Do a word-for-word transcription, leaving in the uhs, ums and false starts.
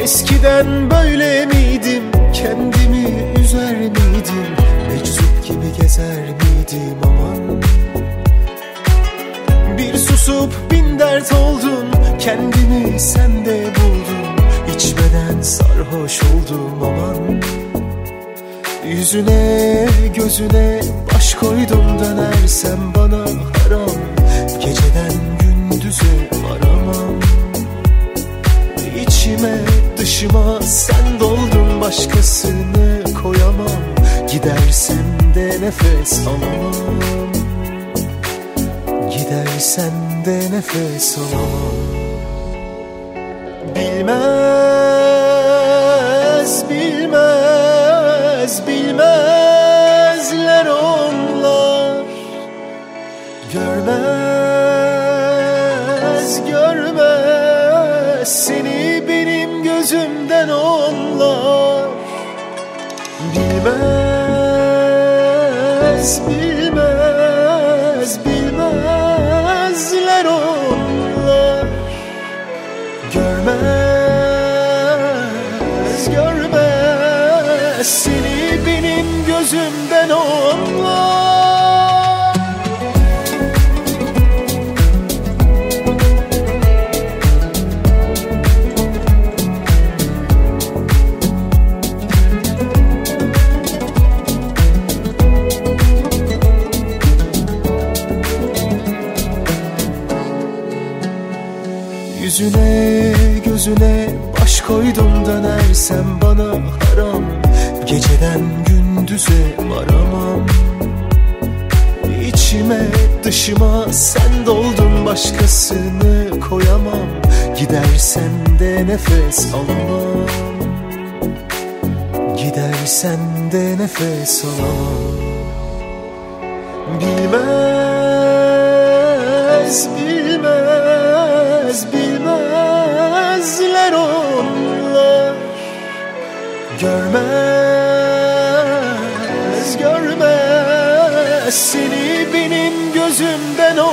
Eskiden böyle miydim? Kendimi üzer miydim? Meczup gibi gezer miydim aman? Bir susup bin dert oldum, kendimi sende buldum. İçmeden sarhoş oldum aman. Yüzüne gözüne baş koydum, dönersem bana haram. Geceden gündüze varamam. İçime dışıma sen doldun, başkasını koyamam. Gidersen de nefes alamam. Gidersen de nefes alamam. Bilmez, bilmez, bilmezler onlar. Görmez, görmez seni benim gözümden onlar. Bilmez, bilmez, bilmezler onlar. Görmez, görmez seni benim gözümden onlar. Yüzüne gözüne baş koydum, dönersem bana haram. Geceden gündüze varamam. İçime dışıma sen doldun, başkasını koyamam. Gidersen de nefes alamam. Gidersen de nefes alamam. Bilmez, bilmez, bilmezler onlar. Görmez, görmez seni benim gözümden